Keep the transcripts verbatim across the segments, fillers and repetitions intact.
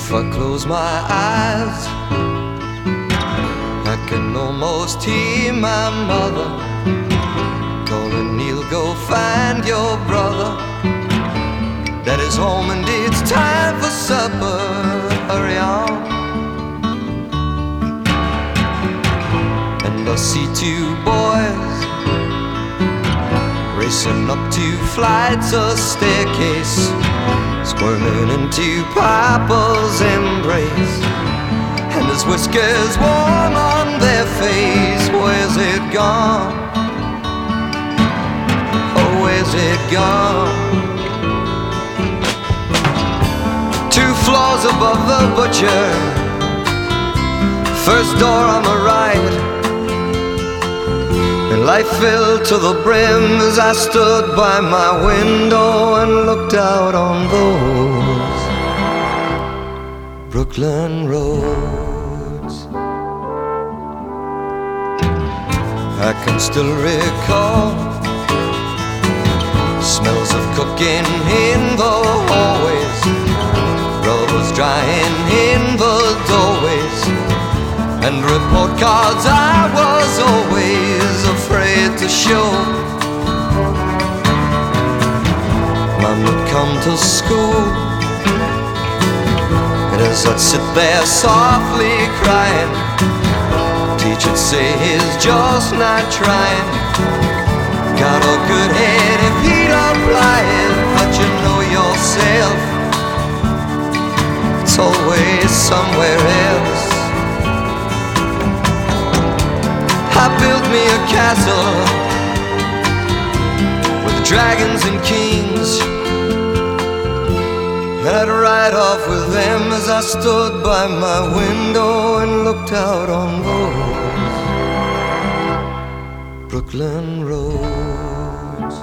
If I close my eyes, I can almost hear my mother calling, Neil, go find your brother. Daddy's home and it's time for supper, hurry on. And I see two boys racing up two flights of staircase, squirming into Papa's embrace, and his whiskers warm on their face. Where's it gone? Oh, where's it gone? Two floors above the butcher, first door on the right, and life filled to the brim as I stood by my window and looked out on those Brooklyn roads. I can still recall smells of cooking in the hallways, brothers drying in the doorways, and report cards I was always afraid to show. Mom would come to school, and as I'd sit there softly crying, teacher'd say he's just not trying. Got a good head if he'd apply it, but you know yourself, it's always somewhere else. I built me a castle with dragons and kings, and I'd ride off with them as I stood by my window and looked out on those Brooklyn roads.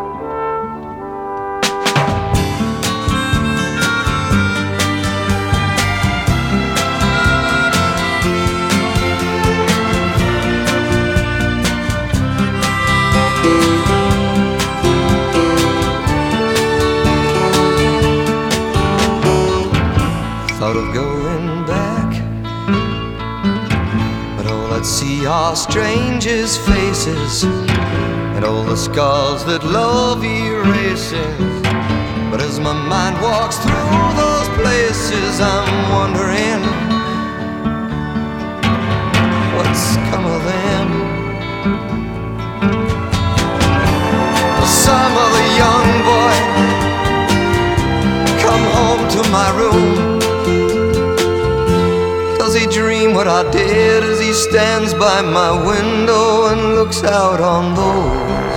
Thought of going back, but all I'd see are strangers' faces and all the scars that love erases. But as my mind walks through those places, I'm wondering what's come of them. Some other young boy come home to my room. Does he dream what I did as he stands by my window and looks out on those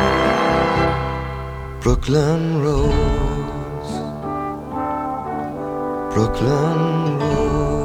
Brooklyn roads, Brooklyn roads?